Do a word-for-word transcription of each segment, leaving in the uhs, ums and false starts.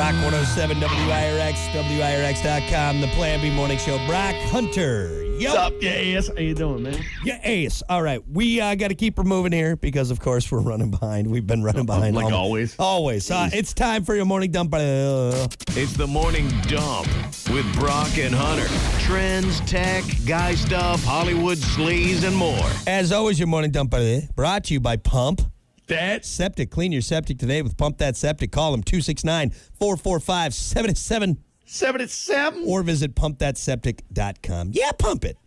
Rock one oh seven W I R X, W I R X dot com, the Plan B Morning Show. Brock Hunter. Yo. What's up, yeah, ass? How you doing, man? Yeah, ace. All right. We uh, got to keep her moving here because, of course, we're running behind. We've been running behind. Like always. Always. Uh, it's time for your morning dump. Uh, It's the Morning Dump with Brock and Hunter. Trends, tech, guy stuff, Hollywood sleaze, and more. as always, your morning dump uh, brought to you by Pump That Septic. Clean your septic today with Pump That Septic. Call them two six nine, four four five, seven seven seventy-seven. or visit pump that septic dot com. Yeah, pump it.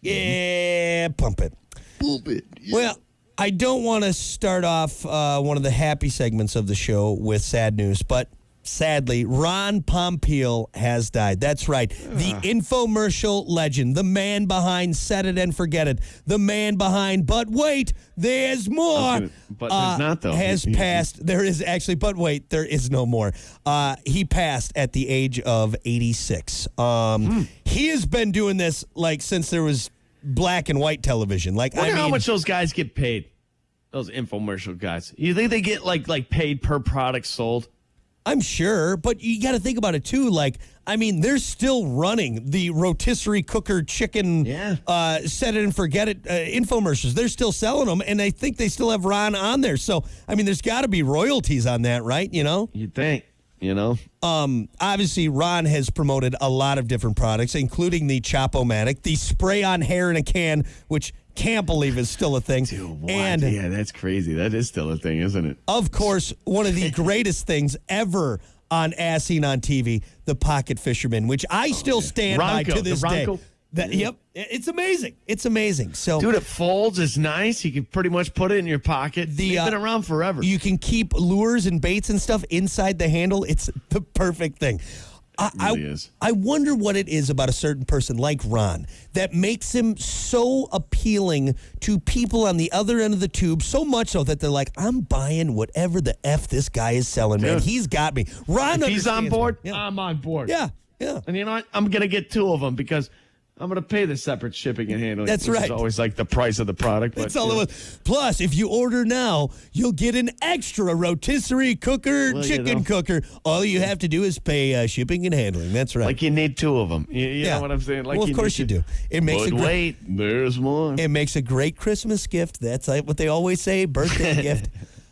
Yeah, pump it. Pump it. Yeah. Well, I don't want to start off uh, one of the happy segments of the show with sad news, but sadly, Ron Popeil has died. That's right. The infomercial legend, the man behind Set It and Forget It, the man behind But Wait, There's More. gonna- but there's not, though. Has He- he- passed. There is actually, but wait, there is no more. Uh, he passed at the age of eighty-six. Um, Hmm. He has been doing this like since there was black and white television. Like, Wonder I mean, how much those guys get paid. Those infomercial guys. You think they get like like paid per product sold? I'm sure, but you got to think about it too. Like, I mean, they're still running the rotisserie cooker chicken, Yeah. uh, Set It and Forget It uh, infomercials. They're still selling them, and I think they still have Ron on there. So, I mean, there's got to be royalties on that, right? You know? You'd think, you know? Um, obviously, Ron has promoted a lot of different products, including the Chopomatic, the spray-on hair in a can, which can't believe is still a thing. Dude, what? And yeah, that's crazy. That is still a thing, isn't it? of course, one of the greatest things ever on As Seen on T V, the Pocket Fisherman, which I still stand by Ronco, to this the day. Ronco. That, yep, it's amazing. It's amazing. So Dude, it folds. It's nice. You can pretty much put it in your pocket. The, They've been uh, around forever. you can keep lures and baits and stuff inside the handle. It's the perfect thing. I, really I, is. I wonder what it is about a certain person like Ron that makes him so appealing to people on the other end of the tube, so much so that they're like, I'm buying whatever the F this guy is selling, man. Dude. He's got me. Ron if he's on understands board, me. Yeah. I'm on board. yeah, yeah. And you know what? I'm going to get two of them because I'm going to pay the separate shipping and handling. That's which right. is always like the price of the product. That's but, all you it know. was. Plus, if you order now, you'll get an extra rotisserie cooker, Well, you chicken know. cooker. All you have to do is pay uh, shipping and handling. That's right. Like you need two of them. You, you Yeah. know what I'm saying? Like well, of you course need you to- do. It makes But a great, wait, there's more. it makes a great Christmas gift. That's like what they always say, birthday gift.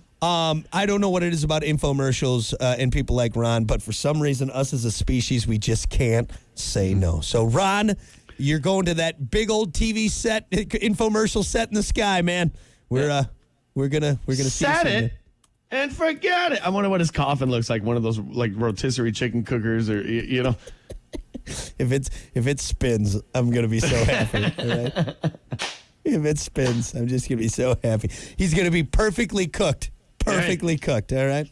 Um, I don't know what it is about infomercials uh, and people like Ron, but for some reason, us as a species, we just can't say no. So, Ron, you're going to that big old T V set, infomercial set in the sky, man. We're uh, we're gonna we're gonna see you Set someday. it and forget it. I wonder what his coffin looks like. One of those like rotisserie chicken cookers, or you, you know. If it's if it spins, I'm gonna be so happy. All right? If it spins, I'm just gonna be so happy. He's gonna be perfectly cooked, perfectly cooked. All right.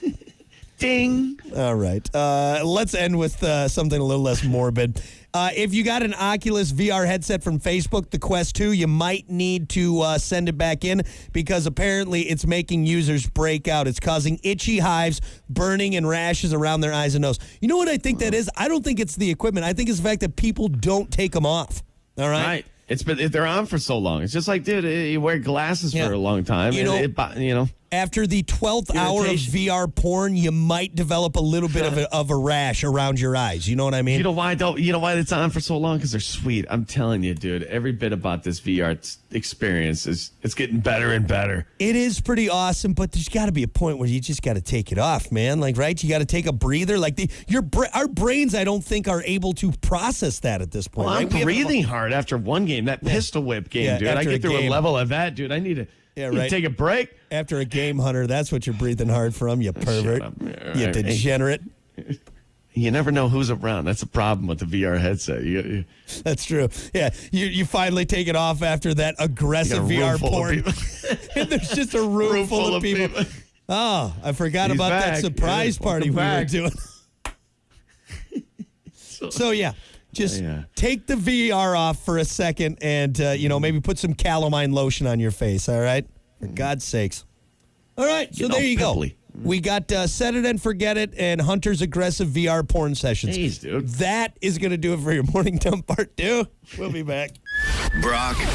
Ding. All right. Uh, let's end with uh, something a little less morbid. Uh, if you got an Oculus V R headset from Facebook, the Quest two, you might need to uh, send it back in because apparently it's making users break out. It's causing itchy hives, burning, and rashes around their eyes and nose. You know what I think that is? I don't think it's the equipment. I think it's the fact that people don't take them off. All right? Right. It's been they're on for so long. It's just like, dude, you wear glasses Yeah. for a long time. You and know- it, bo- you know. After the twelfth hour of Irritation. V R porn, you might develop a little bit of a, of a rash around your eyes. You know what I mean? You know why don't you know why it's on for so long? Because they're sweet. I'm telling you, dude. Every bit about this V R experience is it's getting better and better. It is pretty awesome, but there's got to be a point where you just got to take it off, man. Like, right? You got to take a breather. Like the your bra- our brains, I don't think are able to process that at this point. Well, right? I'm We have- breathing hard after one game. That pistol whip game, Yeah, dude. I after a get through game. a level of that, dude. I need to, Yeah, need to right. take a break. After a game, Hunter, that's what you're breathing hard from. You pervert. up. Yeah, You right. degenerate. You never know who's around. That's a problem with the V R headset. You, you, That's true. Yeah, you you finally take it off after that aggressive you got a V R room full of porn. people. And there's just a room, Room full, of people. Oh, I forgot He's about that back. surprise Yeah, party we welcome were back. doing. So yeah, just Yeah. take the V R off for a second, and uh, you know maybe put some calamine lotion on your face. All right, for God's sakes. All right, so Getting there all you go. pimply. We got uh, Set It and Forget It and Hunter's aggressive V R porn sessions. Jeez, dude. That is going to do it for your morning dump part two. We'll be back. Brock